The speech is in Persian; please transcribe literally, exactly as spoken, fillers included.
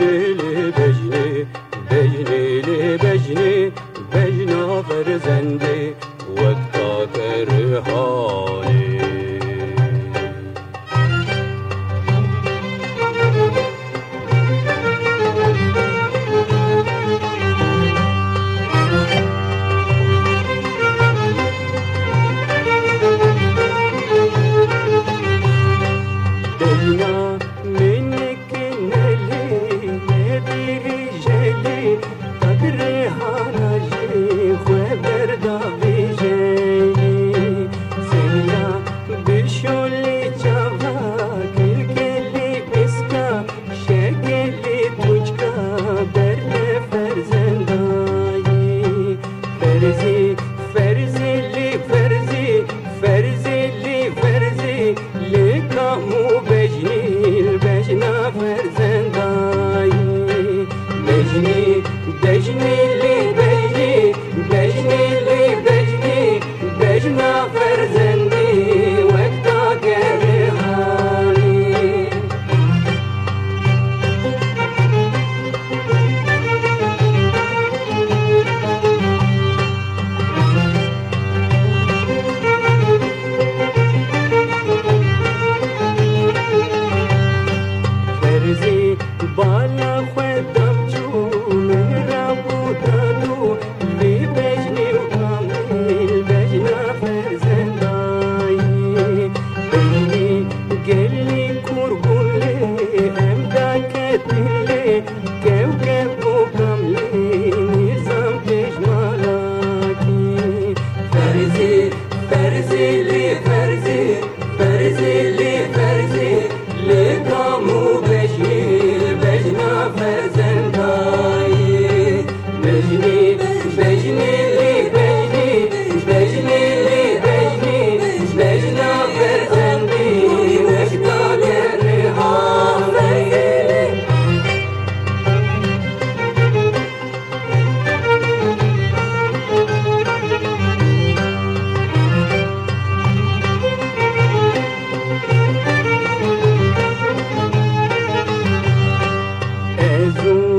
بجنی بجنی بجنی بجنی بجنا فرزندی وقتا کرهانی بجنا منك نلي نديري جلي تقري حراجي خبر دابي جلي سنيا بشولي جاوا كلكلي بسكا شكلي توجكا برل فرزنداي فرزي فرزي لي فرزي فرزي لي فرزي لكامو بجني البجنا فرزنداي بجني بجني لي بجني بجني لي بجني بجنا فرزندي وقتا كرهاني فرزي بالا خدم جو من رابو دادو لي بجني وكامل بجنا فرزنداي بجني قلي كوربولي امدا كتلي كوكب وكاملي نظام تجمالاكي فرزي فرزي لي فرزي فرزي لي فرزي لكامو بجني البجنا فرزنداي بجني بجني لي بجني بجني لي بجني بجنا فرزندي وقتا كرهاني ازو